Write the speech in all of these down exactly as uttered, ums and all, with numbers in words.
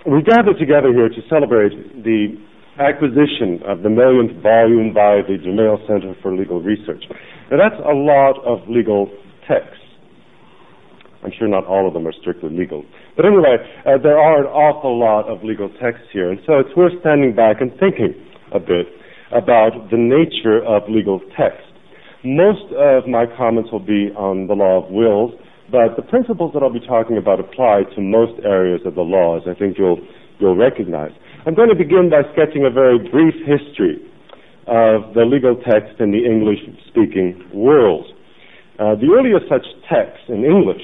We gather together here to celebrate the acquisition of the millionth volume by the Gemayel Center for Legal Research. Now that's a lot of legal texts. I'm sure not all of them are strictly legal. But anyway, uh, there are an awful lot of legal texts here, and so it's worth standing back and thinking a bit about the nature of legal text. Most of my comments will be on the law of wills, but the principles that I'll be talking about apply to most areas of the law, as I think you'll, you'll recognize. I'm going to begin by sketching a very brief history of the legal text in the English-speaking world. Uh, the earliest such texts in English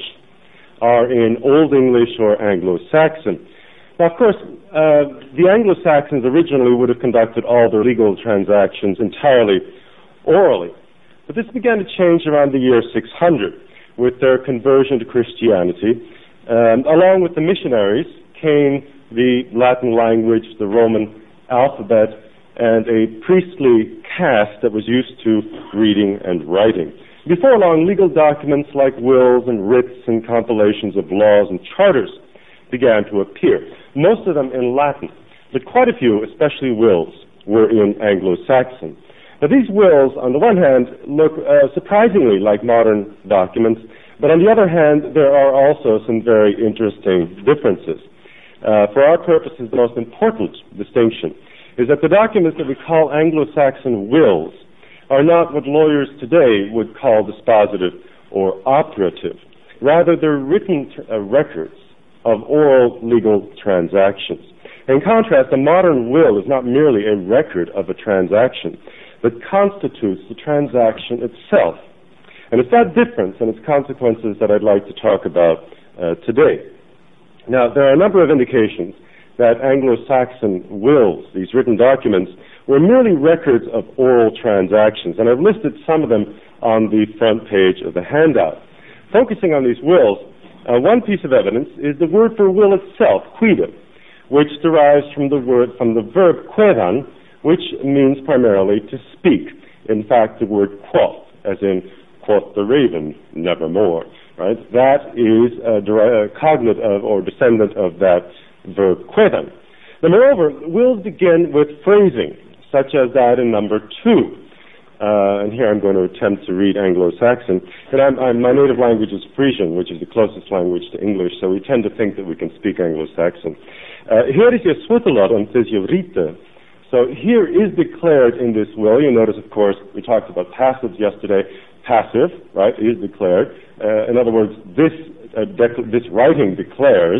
are in Old English or Anglo-Saxon. Now, of course, uh, the Anglo-Saxons originally would have conducted all their legal transactions entirely orally. But this began to change around the year six hundred with their conversion to Christianity. Um, along with the missionaries came the Latin language, the Roman alphabet, and a priestly caste that was used to reading and writing. Before long, legal documents like wills and writs and compilations of laws and charters began to appear, most of them in Latin, but quite a few, especially wills, were in Anglo-Saxon. Now, these wills, on the one hand, look uh, surprisingly like modern documents, but on the other hand, there are also some very interesting differences. Uh, for our purposes, the most important distinction is that the documents that we call Anglo-Saxon wills are not what lawyers today would call dispositive or operative. Rather, they're written t- uh, records of oral legal transactions. In contrast, a modern will is not merely a record of a transaction, but constitutes the transaction itself. And it's that difference and its consequences that I'd like to talk about uh, today. Now, there are a number of indications that Anglo-Saxon wills, these written documents, were merely records of oral transactions, and I've listed some of them on the front page of the handout. Focusing on these wills, uh, one piece of evidence is the word for will itself, quida, which derives from the word from the verb quedan, which means primarily to speak. In fact, the word quoth, as in quoth the raven, nevermore. Right? That is a deri- cognate of or descendant of that verb quedan. Now, moreover, wills begin with phrasing, such as that in number two. Uh, and here I'm going to attempt to read Anglo-Saxon. And I'm, I'm, my native language is Frisian, which is the closest language to English, so we tend to think that we can speak Anglo-Saxon. Uh, here is je svutelot on physiorite. So here is declared in this will. You notice, of course, we talked about passives yesterday. Passive, right, is declared. Uh, in other words, this uh, dec- this writing declares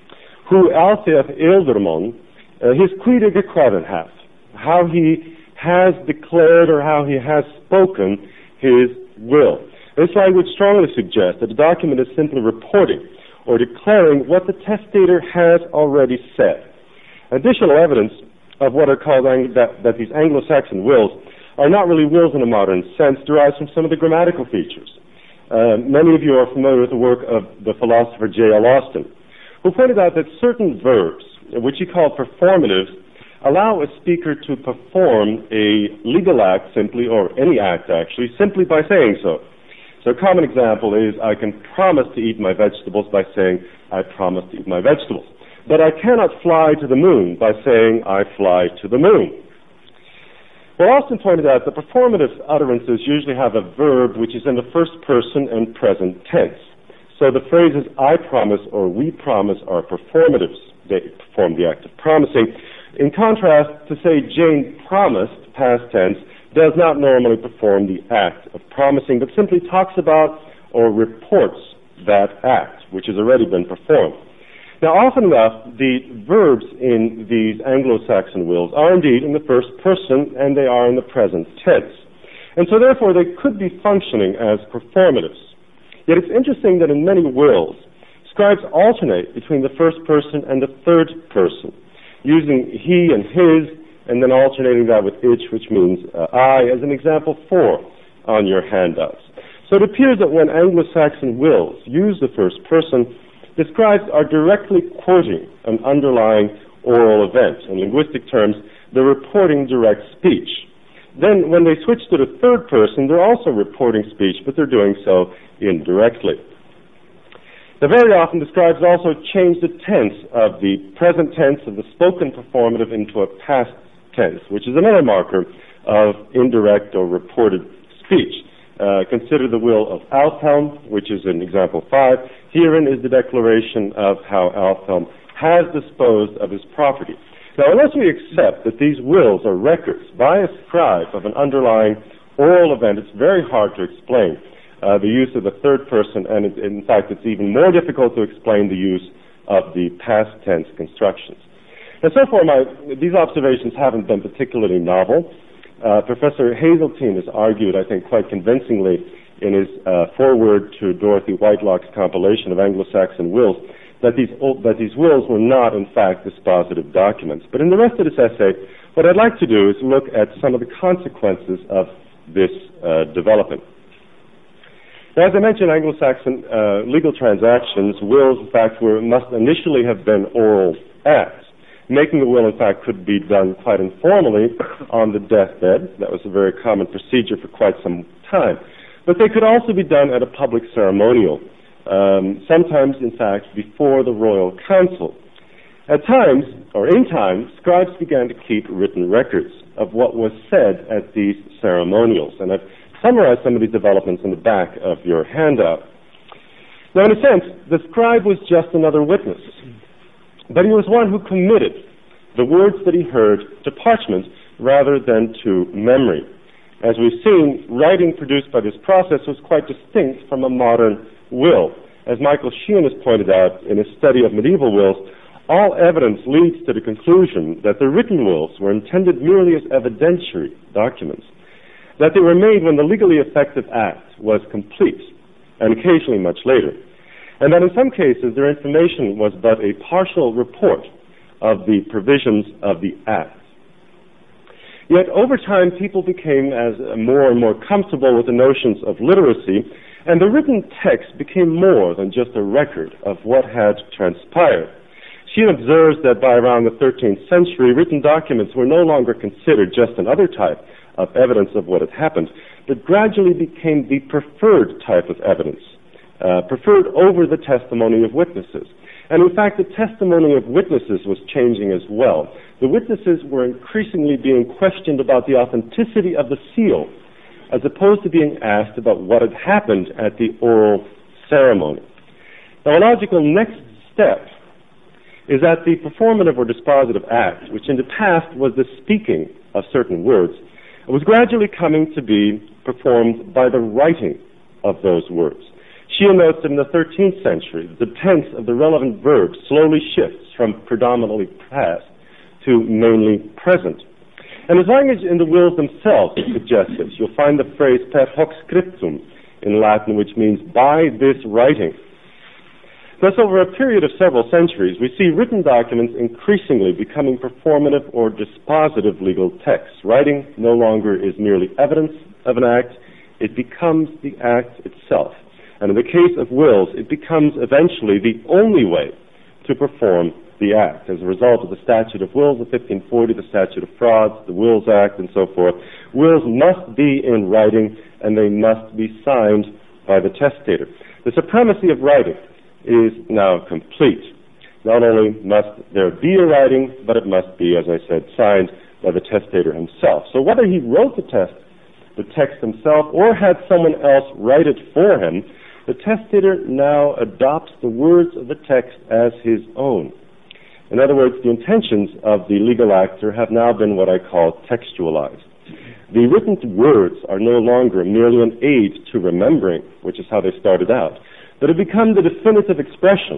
who altheth ildermon uh, his quida gequaden hath, how he has declared or how he has spoken his will. This language strongly suggests that the document is simply reporting or declaring what the testator has already said. Additional evidence of what are called ang- that, that these Anglo-Saxon wills are not really wills in a modern sense derives from some of the grammatical features. Uh, many of you are familiar with the work of the philosopher J L Austin, who pointed out that certain verbs, which he called performatives, allow a speaker to perform a legal act simply, or any act actually, simply by saying so. So a common example is, I can promise to eat my vegetables by saying, I promise to eat my vegetables. But I cannot fly to the moon by saying, I fly to the moon. Well, Austin pointed out that performative utterances usually have a verb which is in the first person and present tense. So the phrases I promise or we promise are performatives. They perform the act of promising. In contrast, to say Jane promised, past tense, does not normally perform the act of promising, but simply talks about or reports that act, which has already been performed. Now, often enough, the verbs in these Anglo-Saxon wills are indeed in the first person, and they are in the present tense. And so, therefore, they could be functioning as performatives. Yet it's interesting that in many wills, scribes alternate between the first person and the third person, using he and his, and then alternating that with ich, which means uh, I, as an example four on your handouts. So it appears that when Anglo-Saxon wills use the first person, the scribes are directly quoting an underlying oral event. In linguistic terms, they're reporting direct speech. Then, when they switch to the third person, they're also reporting speech, but they're doing so indirectly. Now, very often the scribes also change the tense of the present tense of the spoken performative into a past tense, which is another marker of indirect or reported speech. Uh, consider the will of Alfhelm, which is in example five. Herein is the declaration of how Alfhelm has disposed of his property. Now, unless we accept that these wills are records by a scribe of an underlying oral event, it's very hard to explain uh, the use of the third person, and it, in fact, it's even more difficult to explain the use of the past tense constructions. And so far, my, these observations haven't been particularly novel. Uh, Professor Hazeltine has argued, I think, quite convincingly in his uh, foreword to Dorothy Whitelock's compilation of Anglo-Saxon wills that these, that these wills were not, in fact, dispositive documents. But in the rest of this essay, what I'd like to do is look at some of the consequences of this uh, development. Now, as I mentioned, Anglo-Saxon uh, legal transactions, wills, in fact, were, must initially have been oral acts. Making a will, in fact, could be done quite informally on the deathbed. That was a very common procedure for quite some time. But they could also be done at a public ceremonial, um, sometimes, in fact, before the royal council. At times, or in time, scribes began to keep written records of what was said at these ceremonials. And I've summarized some of these developments in the back of your handout. Now, in a sense, the scribe was just another witness. But he was one who committed the words that he heard to parchment rather than to memory. As we've seen, writing produced by this process was quite distinct from a modern will. As Michael Sheehan has pointed out in his study of medieval wills, all evidence leads to the conclusion that the written wills were intended merely as evidentiary documents, that they were made when the legally effective act was complete, and occasionally much later, and that in some cases their information was but a partial report of the provisions of the act. Yet over time people became as uh, more and more comfortable with the notions of literacy, and the written text became more than just a record of what had transpired. Sheehan observes that by around the thirteenth century, written documents were no longer considered just another type of evidence of what had happened, but gradually became the preferred type of evidence, uh, preferred over the testimony of witnesses. And in fact, the testimony of witnesses was changing as well. The witnesses were increasingly being questioned about the authenticity of the seal, as opposed to being asked about what had happened at the oral ceremony. Now, a logical next step is that the performative or dispositive act, which in the past was the speaking of certain words, was gradually coming to be performed by the writing of those words. Sheehan notes that in the thirteenth century, the tense of the relevant verb slowly shifts from predominantly past to mainly present. And as language in the wills themselves suggests this, you'll find the phrase per hoc scriptum in Latin, which means by this writing. Thus, over a period of several centuries, we see written documents increasingly becoming performative or dispositive legal texts. Writing no longer is merely evidence of an act, it becomes the act itself. And in the case of wills, it becomes eventually the only way to perform the act. As a result of the Statute of Wills of fifteen forty, the Statute of Frauds, the Wills Act, and so forth, wills must be in writing and they must be signed by the testator. The supremacy of writing is now complete. Not only must there be a writing, but it must be, as I said, signed by the testator himself. So whether he wrote the text, the text himself, or had someone else write it for him, the testator now adopts the words of the text as his own. In other words, the intentions of the legal actor have now been what I call textualized. The written words are no longer merely an aid to remembering, which is how they started out, but have become the definitive expression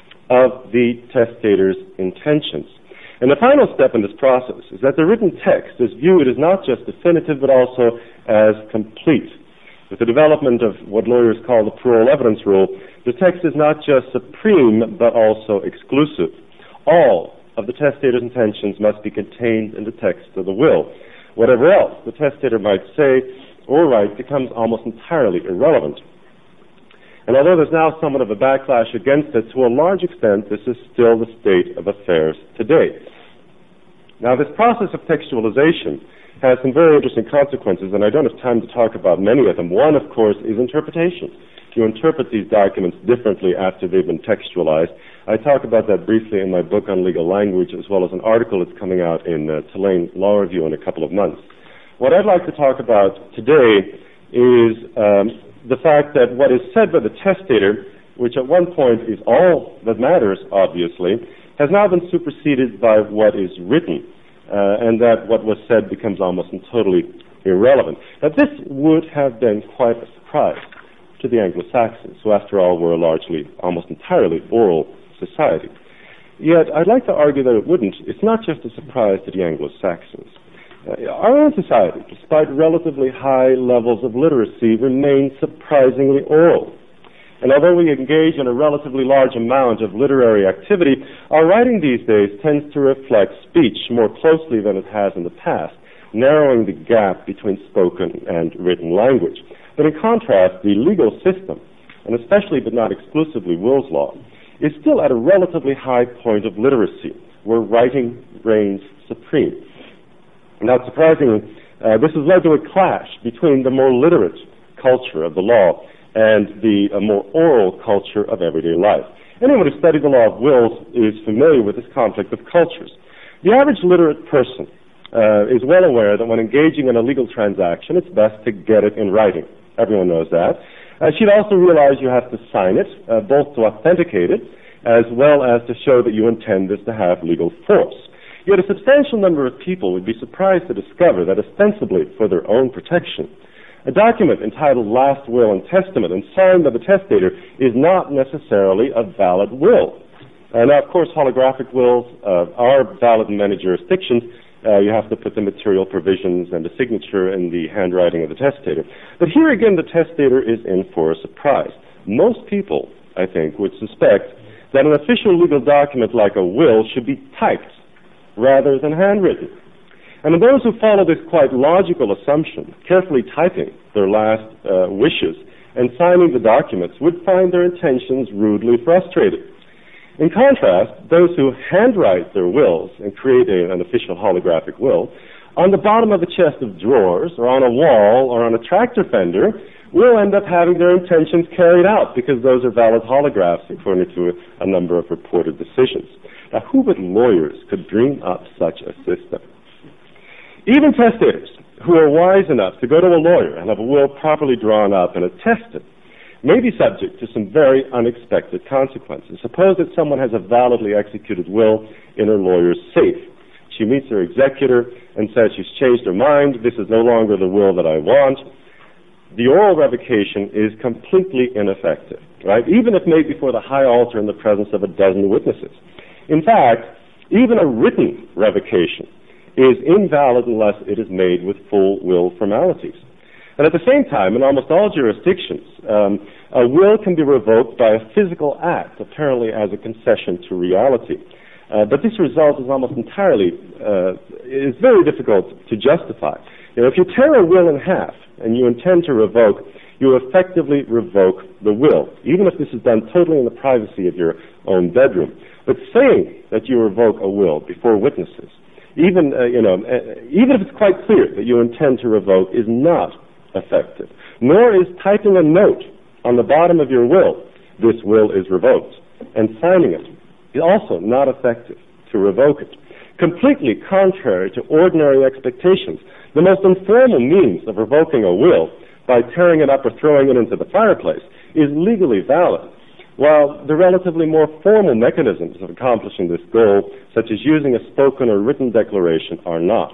of the testator's intentions. And the final step in this process is that the written text is viewed as not just definitive, but also as complete. With the development of what lawyers call the parole evidence rule, the text is not just supreme, but also exclusive. All of the testator's intentions must be contained in the text of the will. Whatever else the testator might say or write becomes almost entirely irrelevant. And although there's now somewhat of a backlash against it, to a large extent, this is still the state of affairs today. Now, this process of textualization has some very interesting consequences, and I don't have time to talk about many of them. One, of course, is interpretation. you interpret these documents differently after they've been textualized. I talk about that briefly in my book on legal language, as well as an article that's coming out in uh, Tulane Law Review in a couple of months. What I'd like to talk about today is um, the fact that what is said by the testator, which at one point is all that matters, obviously, has now been superseded by what is written, uh, and that what was said becomes almost totally irrelevant. Now, this would have been quite a surprise to the Anglo-Saxons, who, after all, were a largely, almost entirely oral society. Yet, I'd like to argue that it wouldn't. It's not just a surprise to the Anglo-Saxons. Uh, our own society, despite relatively high levels of literacy, remains surprisingly oral. And although we engage in a relatively large amount of literary activity, our writing these days tends to reflect speech more closely than it has in the past, narrowing the gap between spoken and written language. But in contrast, the legal system, and especially but not exclusively Will's law, is still at a relatively high point of literacy, where writing reigns supreme. Not surprisingly, uh, this has led to a clash between the more literate culture of the law and the uh, more oral culture of everyday life. Anyone who studied the law of wills is familiar with this conflict of cultures. The average literate person uh, is well aware that when engaging in a legal transaction, it's best to get it in writing. Everyone knows that. Uh, she'd also realize you have to sign it, uh, both to authenticate it, as well as to show that you intend this to have legal force. Yet a substantial number of people would be surprised to discover that ostensibly for their own protection, a document entitled Last Will and Testament and signed by the testator is not necessarily a valid will. Uh, now, of course, holographic wills uh, are valid in many jurisdictions. Uh, you have to put the material provisions and the signature in the handwriting of the testator. But here again, the testator is in for a surprise. Most people, I think, would suspect that an official legal document like a will should be typed rather than handwritten. And those who follow this quite logical assumption, carefully typing their last uh, wishes and signing the documents, would find their intentions rudely frustrated. In contrast, those who handwrite their wills and create a, an official holographic will, on the bottom of a chest of drawers or on a wall or on a tractor fender, will end up having their intentions carried out because those are valid holographs according to a, a number of reported decisions. Now, who but lawyers could dream up such a system? Even testators who are wise enough to go to a lawyer and have a will properly drawn up and attested may be subject to some very unexpected consequences. Suppose that someone has a validly executed will in her lawyer's safe. She meets her executor and says she's changed her mind, this is no longer the will that I want. The oral revocation is completely ineffective, right? Even if made before the high altar in the presence of a dozen witnesses. In fact, even a written revocation is invalid unless it is made with full will formalities. And at the same time, in almost all jurisdictions, um, a will can be revoked by a physical act, apparently as a concession to reality. Uh, but this result is almost entirely, uh, is very difficult to justify. You know, if you tear a will in half and you intend to revoke, you effectively revoke the will, even if this is done totally in the privacy of your own bedroom. But saying that you revoke a will before witnesses, even, uh, you know, uh, even if it's quite clear that you intend to revoke, is not effective. Nor is typing a note on the bottom of your will, this will is revoked, and signing it is also not effective to revoke it. Completely contrary to ordinary expectations, the most informal means of revoking a will, by tearing it up or throwing it into the fireplace, is legally valid, while the relatively more formal mechanisms of accomplishing this goal, such as using a spoken or written declaration, are not.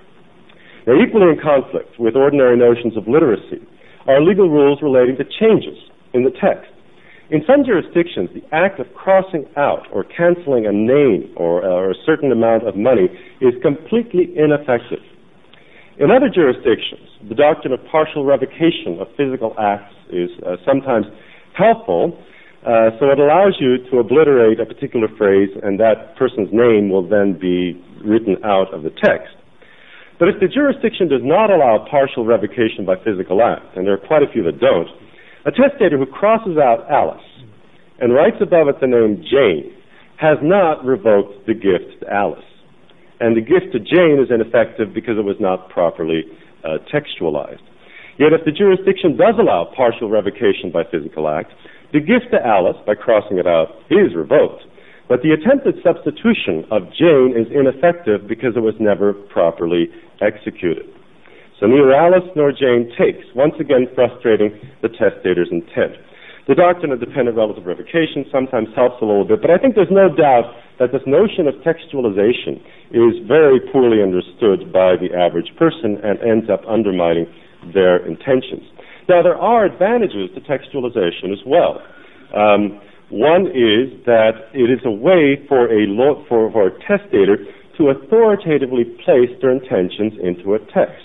Now, equally in conflict with ordinary notions of literacy are legal rules relating to changes in the text. In some jurisdictions, the act of crossing out or canceling a name or, uh, or a certain amount of money is completely ineffective. In other jurisdictions, the doctrine of partial revocation of physical acts is uh, sometimes helpful, uh, so it allows you to obliterate a particular phrase, and that person's name will then be written out of the text. But if the jurisdiction does not allow partial revocation by physical act, and there are quite a few that don't, a testator who crosses out Alice and writes above it the name Jane has not revoked the gift to Alice. And the gift to Jane is ineffective because it was not properly uh, textualized. Yet if the jurisdiction does allow partial revocation by physical act, the gift to Alice, by crossing it out, is revoked. But the attempted substitution of Jane is ineffective because it was never properly executed. So neither Alice nor Jane takes, once again frustrating the testator's intent. The doctrine of dependent relative revocation sometimes helps a little bit, but I think there's no doubt that this notion of textualization is very poorly understood by the average person and ends up undermining their intentions. Now, there are advantages to textualization as well. Um, one is that it is a way for a, lo- for, for a testator to authoritatively place their intentions into a text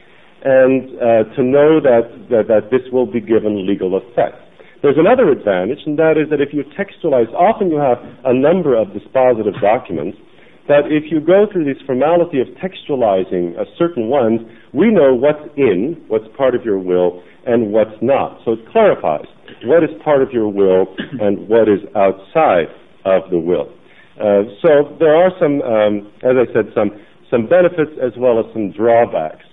and uh, to know that, that, that this will be given legal effect. There's another advantage, and that is that if you textualize, often you have a number of dispositive documents, that if you go through this formality of textualizing a certain ones, we know what's in, what's part of your will, and what's not. So it clarifies what is part of your will and what is outside of the will. Uh, so there are some, um, as I said, some, some benefits as well as some drawbacks.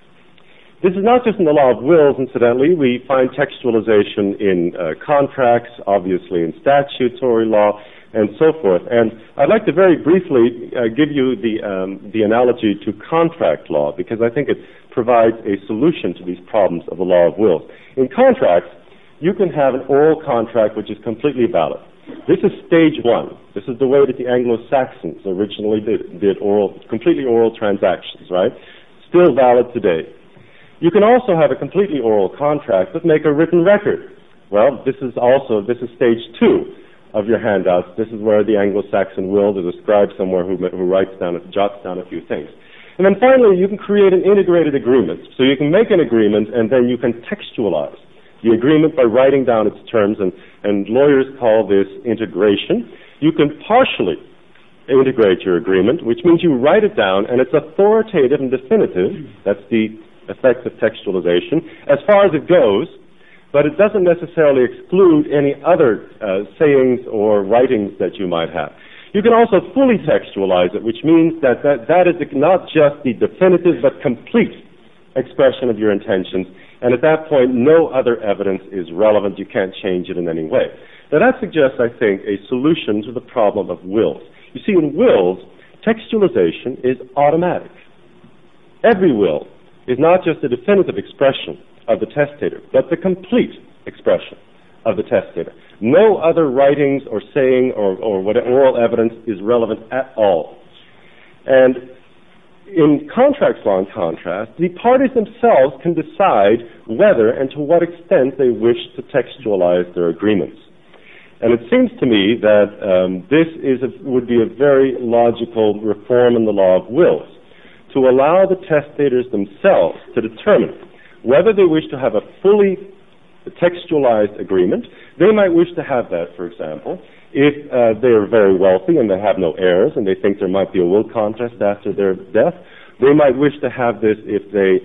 This is not just in the law of wills, incidentally. We find textualization in uh, contracts, obviously in statutory law, and so forth. And I'd like to very briefly uh, give you the, um, the analogy to contract law, because I think it provides a solution to these problems of the law of wills. In contracts, you can have an oral contract which is completely valid. This is stage one. This is the way that the Anglo-Saxons originally did, did oral, completely oral transactions, right? Still valid today. You can also have a completely oral contract but make a written record. Well, this is also, this is stage two of your handouts. This is where the Anglo-Saxon will, there's a scribe somewhere who, who writes down, jots down a few things. And then finally, you can create an integrated agreement. So you can make an agreement and then you can textualize the agreement by writing down its terms, and, and lawyers call this integration. You can partially integrate your agreement, which means you write it down and it's authoritative and definitive. That's the effect of textualization as far as it goes, but it doesn't necessarily exclude any other uh, sayings or writings that you might have. You can also fully textualize it, which means that that, that is not just the definitive but complete expression of your intentions, and at that point no other evidence is relevant. You can't change it in any way. Now that suggests, I think, a solution to the problem of wills. You see, in wills, textualization is automatic. Every will is not just a definitive expression of the testator, but the complete expression of the testator. No other writings or saying or, or what oral evidence is relevant at all. And in contract law, in contrast, the parties themselves can decide whether and to what extent they wish to textualize their agreements. And it seems to me that um, this is a, would be a very logical reform in the law of wills, to allow the testators themselves to determine whether they wish to have a fully textualized agreement. They might wish to have that, for example, if uh, they are very wealthy and they have no heirs and they think there might be a will contest after their death. They might wish to have this if they,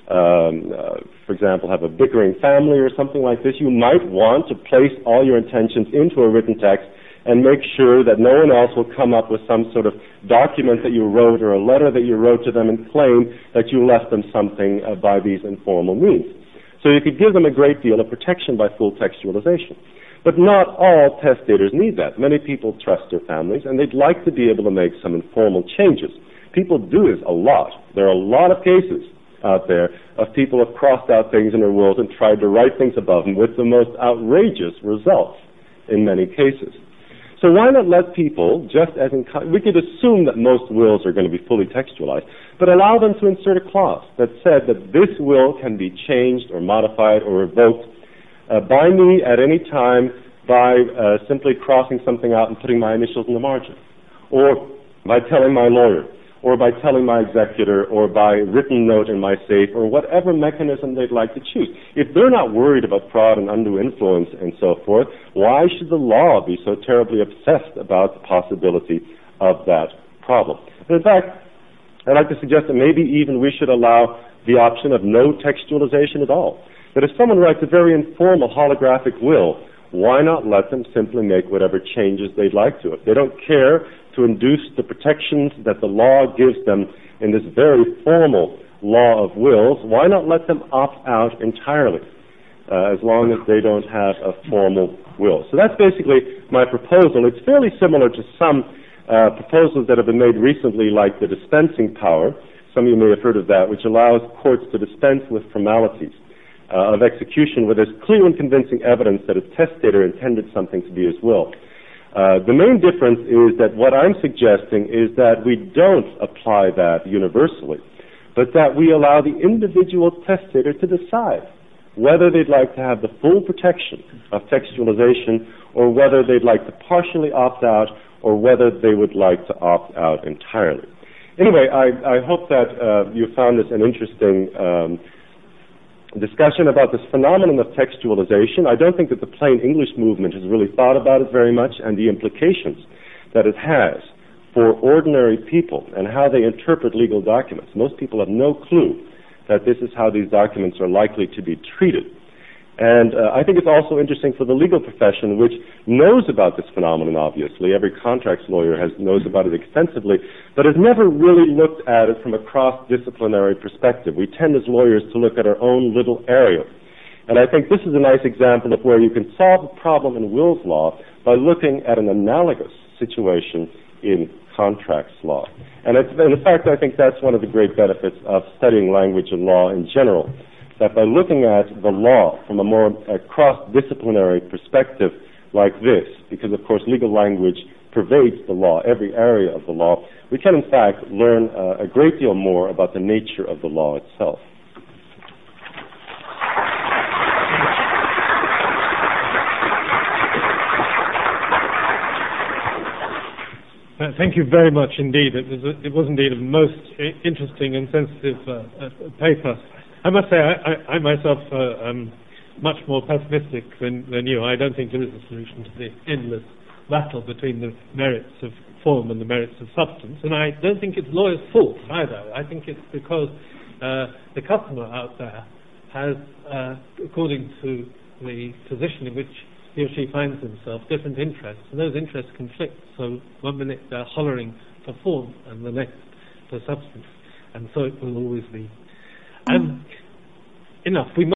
um, uh, for example, have a bickering family or something like this. You might want to place all your intentions into a written text and make sure that no one else will come up with some sort of document that you wrote or a letter that you wrote to them and claim that you left them something uh, by these informal means. So you could give them a great deal of protection by full textualization. But not all testators need that. Many people trust their families and they'd like to be able to make some informal changes. People do this a lot. There are a lot of cases out there of people who have crossed out things in their wills and tried to write things above them with the most outrageous results in many cases. So why not let people, just as in, we could assume that most wills are going to be fully textualized, but allow them to insert a clause that said that this will can be changed or modified or revoked uh, by me at any time by uh, simply crossing something out and putting my initials in the margin, or by telling my lawyer, or by telling my executor, or by written note in my safe, or whatever mechanism they'd like to choose. If they're not worried about fraud and undue influence and so forth, why should the law be so terribly obsessed about the possibility of that problem? And in fact, I'd like to suggest that maybe even we should allow the option of no textualization at all. That if someone writes a very informal holographic will, why not let them simply make whatever changes they'd like to? If they don't care to induce the protections that the law gives them in this very formal law of wills, why not let them opt out entirely, uh, as long as they don't have a formal will? So that's basically my proposal. It's fairly similar to some uh, proposals that have been made recently, like the dispensing power. Some of you may have heard of that, which allows courts to dispense with formalities uh, of execution where there's clear and convincing evidence that a testator intended something to be his will. Uh, the main difference is that what I'm suggesting is that we don't apply that universally, but that we allow the individual testator to decide whether they'd like to have the full protection of textualization or whether they'd like to partially opt out or whether they would like to opt out entirely. Anyway, I, I hope that uh, you found this an interesting um, discussion about this phenomenon of textualization. I don't think that the plain English movement has really thought about it very much and the implications that it has for ordinary people and how they interpret legal documents. Most people have no clue that this is how these documents are likely to be treated. And uh, I think it's also interesting for the legal profession, which knows about this phenomenon, obviously. Every contracts lawyer has knows about it extensively, but has never really looked at it from a cross-disciplinary perspective. We tend as lawyers to look at our own little area. And I think this is a nice example of where you can solve a problem in wills law by looking at an analogous situation in contracts law. And it's, in fact, I think that's one of the great benefits of studying language and law in general, that by looking at the law from a more uh, cross-disciplinary perspective like this, because of course legal language pervades the law, every area of the law, we can in fact learn uh, a great deal more about the nature of the law itself. Uh, thank you very much indeed. It was, a, it was indeed a most I- interesting and sensitive uh, uh, paper. I must say, I, I, I myself uh, am much more pessimistic than, than you. I don't think there is a solution to the endless battle between the merits of form and the merits of substance, and I don't think it's lawyers' fault either. I think it's because uh, the customer out there has, uh, according to the position in which he or she finds himself, different interests, and those interests conflict. So one minute they're hollering for form, and the next for substance, and so it will always be. Um, enough. We